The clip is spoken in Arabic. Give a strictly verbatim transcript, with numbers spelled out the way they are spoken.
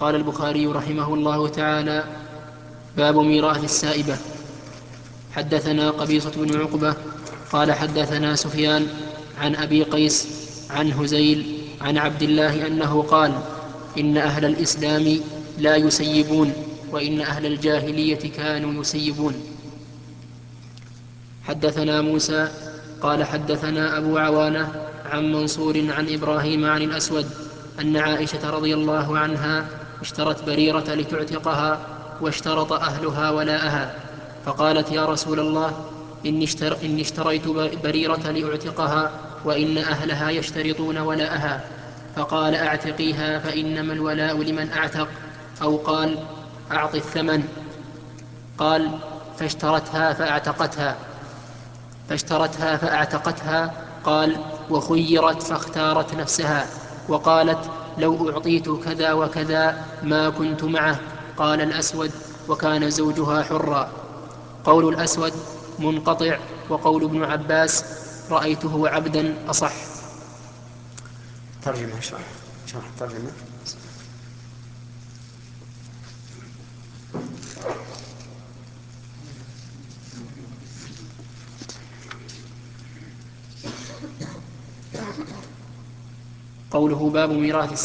قال البخاري رحمه الله تعالى: باب ميراث السائبة. حدثنا قبيصة بن عقبة قال حدثنا سفيان عن أبي قيس عن هزيل عن عبد الله أنه قال: إن أهل الإسلام لا يسيبون، وإن أهل الجاهلية كانوا يسيبون. حدثنا موسى قال حدثنا أبو عوانة عن منصور عن إبراهيم عن الأسود أن عائشة رضي الله عنها اشترت بريرة لتعتقها، واشترط أهلها ولاءها، فقالت: يا رسول الله، إني, اشتر إني اشتريت بريرة لأعتقها، وإن أهلها يشترطون ولاءها. فقال: أعتقيها، فإنما الولاء لمن أعتق. أو قال: أعط الثمن. قال: فاشترتها فأعتقتها فاشترتها فأعتقتها. قال: وخيرت فاختارت نفسها، وقالت: لو أعطيت كذا وكذا ما كنت معه. قال الأسود: وكان زوجها حرا. قول الأسود منقطع، وقول ابن عباس رأيته عبدا أصح. ترجمة شرح شرح ترجمة. قوله: باب ميراث